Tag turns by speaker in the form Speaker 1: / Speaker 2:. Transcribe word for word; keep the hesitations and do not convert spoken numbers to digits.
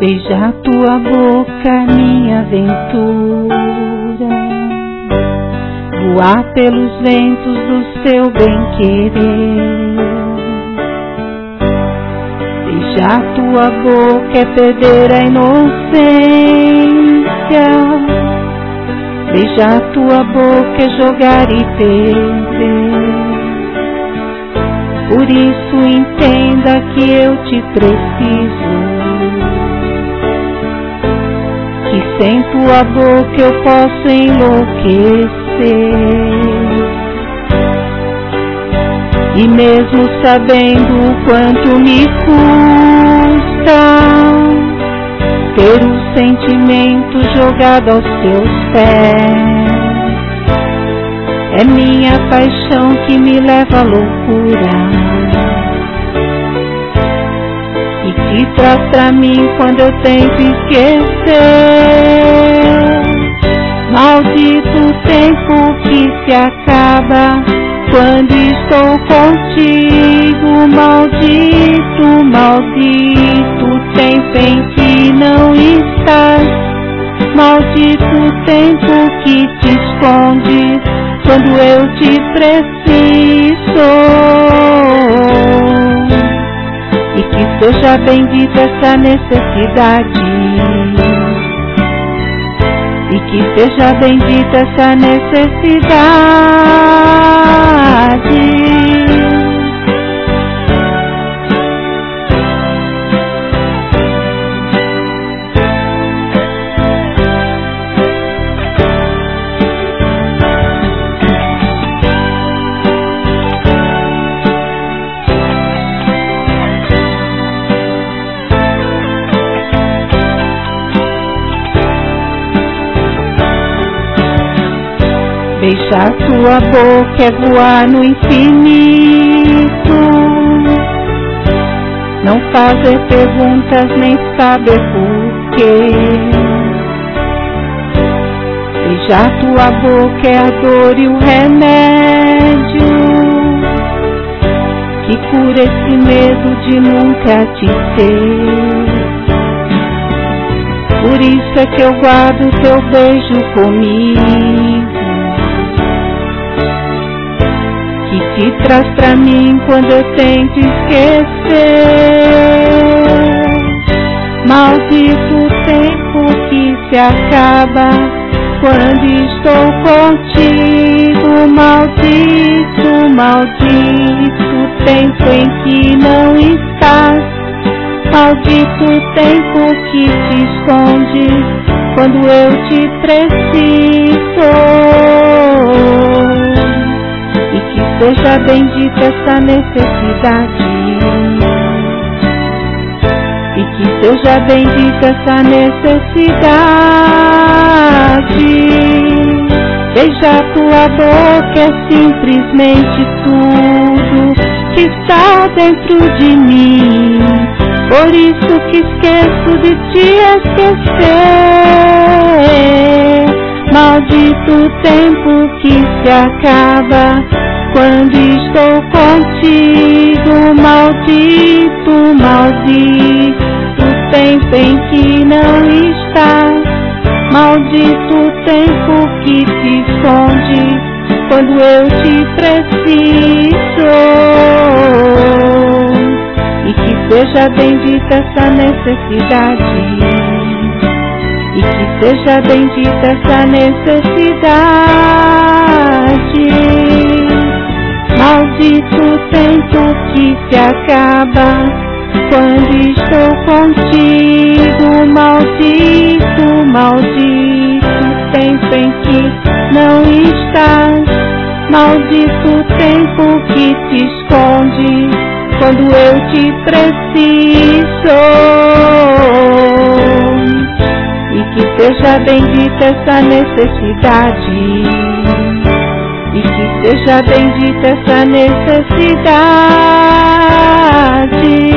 Speaker 1: Beijar tua boca, minha aventura, voar pelos ventos do seu bem-querer. Beijar tua boca é perder a inocência, beijar tua boca é jogar e perder. Por isso entenda que eu te preciso, que sem tua boca eu posso enlouquecer. E mesmo sabendo o quanto me custa ter o sentimento jogado aos teus pés, é minha paixão que me leva à loucura e que traz pra mim quando eu tento esquecer. Maldito tempo que se acaba quando estou contigo. Maldito, maldito tempo em que não estás. Maldito tempo que te esconde quando eu te preciso. E que seja bendita essa necessidade, e que seja bendita essa necessidade. Beijar tua boca é voar no infinito, não fazer perguntas nem saber porquê. Beijar tua boca é a dor e o remédio que cura esse medo de nunca te ter. Por isso é que eu guardo teu beijo comigo, que te traz pra mim quando eu tento esquecer. Maldito tempo que se acaba quando estou contigo. Maldito, maldito tempo em que não estás. Maldito tempo que te esconde quando eu te preciso. Seja bendita essa necessidade, e que seja bendita essa necessidade. Beijar tua boca é simplesmente tudo que está dentro de mim. Por isso que esqueço de te esquecer. Maldito tempo que se acaba quando estou contigo. Maldito, maldito tempo em que não estás. Maldito tempo que te esconde quando eu te preciso. E que seja bendita essa necessidade, e que seja bendita essa necessidade. Maldito tempo que se acaba quando estou contigo. Maldito, maldito tempo em que não estás. Maldito tempo que te esconde quando eu te preciso. E que seja bendita essa necessidade, e que seja bendita essa necessidade.